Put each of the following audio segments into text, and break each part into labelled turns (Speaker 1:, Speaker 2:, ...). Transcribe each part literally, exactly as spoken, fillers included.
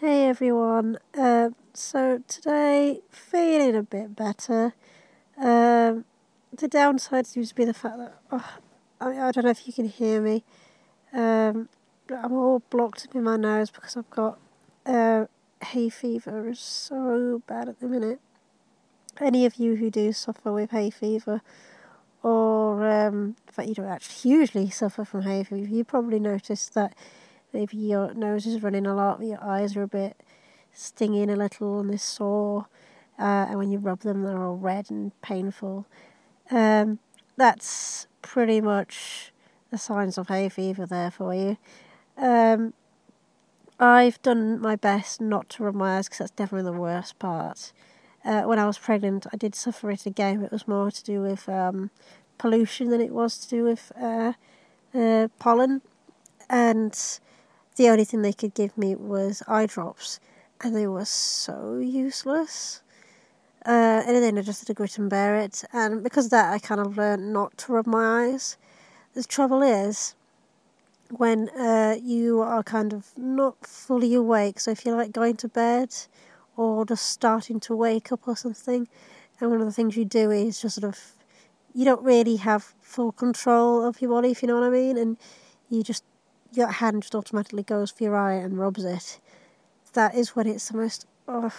Speaker 1: Hey everyone. Um, so today, feeling a bit better. Um, the downside seems to be the fact that oh, I, I don't know if you can hear me. Um, but I'm all blocked up in my nose because I've got uh, hay fever. Is so bad at the minute. Any of you who do suffer with hay fever, or um, in fact you don't actually usually suffer from hay fever, you probably noticed that maybe your nose is running a lot, your eyes are a bit stinging a little and they're sore, uh, and when you rub them they're all red and painful. Um, that's pretty much the signs of hay fever there for you. Um, I've done my best not to rub my eyes because that's definitely the worst part. Uh, when I was pregnant I did suffer it again, but it was more to do with um, pollution than it was to do with uh, uh, pollen, and the only thing they could give me was eye drops, and they were so useless. Uh, and then I just had to grit and bear it, and because of that I kind of learned not to rub my eyes. The trouble is, when uh, you are kind of not fully awake, so if you're like going to bed or just starting to wake up or something, and one of the things you do is just sort of, you don't really have full control of your body, if you know what I mean, and you just, your hand just automatically goes for your eye and rubs it. That is when it's the most, oh.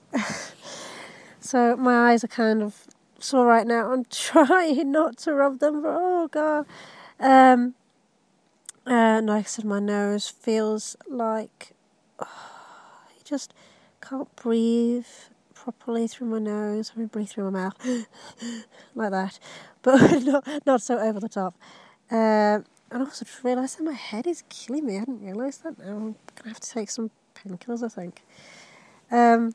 Speaker 1: So my eyes are kind of sore right now. I'm trying not to rub them, but oh god. Um, uh, and like I said, my nose feels like, oh, you just can't breathe properly through my nose. I mean, breathe through my mouth, like that, but not, not so over the top. Um, and also just realised that my head is killing me. I hadn't realised that now. I'm going to have to take some painkillers, I think. Um,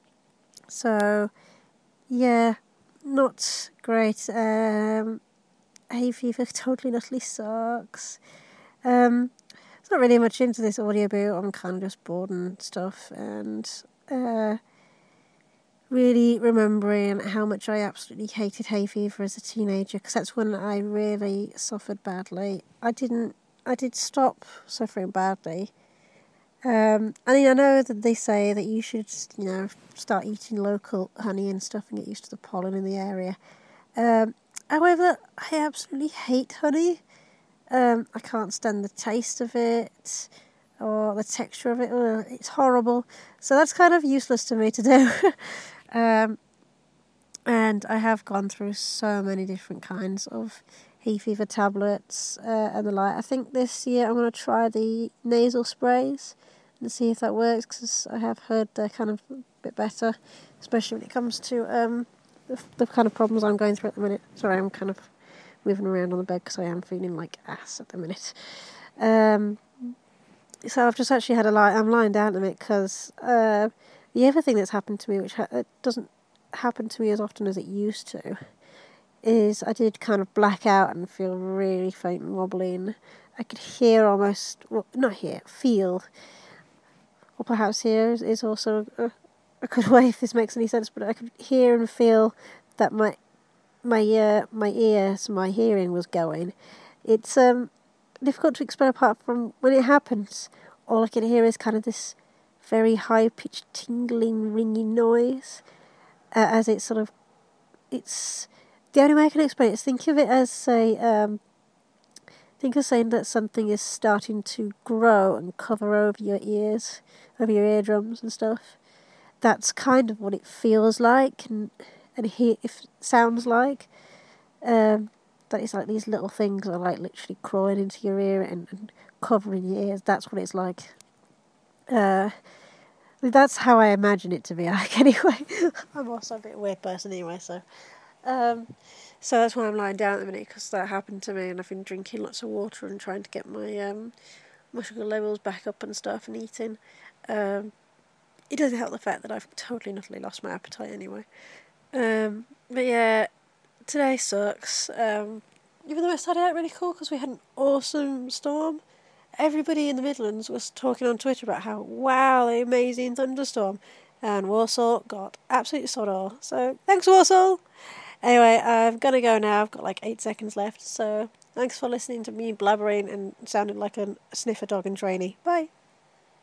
Speaker 1: so, yeah, not great. Um, hay fever totally, utterly sucks. Um, it's not really much into this audio boot. I'm kind of just bored and stuff, and uh, really remembering how much I absolutely hated hay fever as a teenager, because that's when I really suffered badly. I didn't, I did stop suffering badly. Um, I mean, I know that they say that you should, you know, start eating local honey and stuff and get used to the pollen in the area. Um, however, I absolutely hate honey. Um, I can't stand the taste of it or the texture of it. Ugh, it's horrible. So that's kind of useless to me to do. um, and I have gone through so many different kinds of hay fever tablets uh, and the like. I think this year I'm going to try the nasal sprays and see if that works, because I have heard they're kind of a bit better, especially when it comes to um, the, the kind of problems I'm going through at the minute. Sorry, I'm kind of moving around on the bed because I am feeling like ass at the minute. Um, so I've just actually had a lie. I'm lying down a minute because uh, the other thing that's happened to me, which ha- it doesn't happen to me as often as it used to, is I did kind of black out and feel really faint and wobbly, and I could hear almost, well, not hear, feel, or perhaps hear is, is also a, a good way if this makes any sense, but I could hear and feel that my my uh, my ears, my hearing was going. It's um difficult to explain apart from when it happens. All I can hear is kind of this very high-pitched tingling, ringing noise, uh, as it's sort of, it's, the only way I can explain it is think of it as, say, um, think of saying that something is starting to grow and cover over your ears, over your eardrums and stuff. That's kind of what it feels like and and he if sounds like. Um, that it's like these little things are like literally crawling into your ear and, and covering your ears. That's what it's like. Uh, that's how I imagine it to be like anyway. I'm also a bit weird person anyway, so um, so that's why I'm lying down at the minute, because that happened to me, and I've been drinking lots of water and trying to get my um, my sugar levels back up and stuff, and eating. Um, it doesn't help the fact that I've totally and utterly lost my appetite anyway. Um, but yeah, today sucks. Um, even though it started out really cool because we had an awesome storm. Everybody in the Midlands was talking on Twitter about how, wow, the amazing thunderstorm. And Warsaw got absolutely sod all. So, thanks, Warsaw! Anyway, I'm going to go now. I've got like eight seconds left. So, thanks for listening to me blabbering and sounding like a sniffer dog in trainee. Bye!